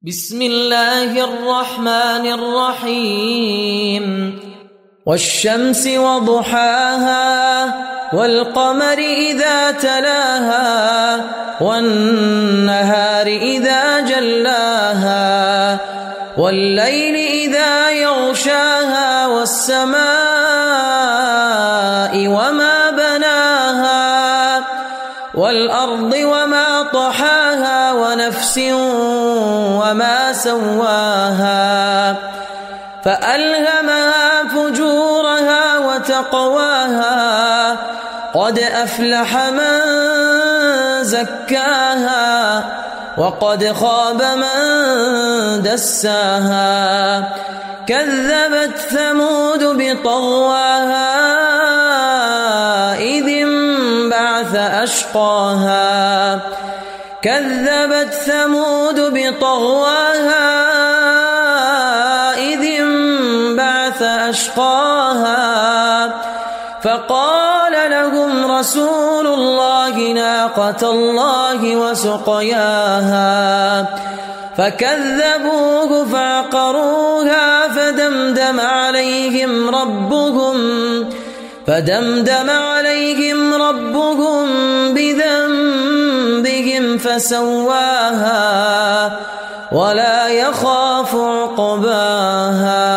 بسم الله الرحمن الرحيم والشمس وضحاها والقمر إذا تلاها والنهار إذا جلاها والليل إذا يغشاها والسماء وما بناها والأرض وما طحاها ونفس وما سواها فألهمها فجورها وتقواها قد أفلح من زكاها وقد خاب من دساها كذبت ثمود بطغواها إذ انبعث أشقاها كذبت ثمود بطغواها إذ انبعث أشقاها فقال لهم رسول الله ناقة الله وسقياها فكذبوه فعقروها فدمدم عليهم ربهم بذنبهم فسواها ولا يخاف عقباها.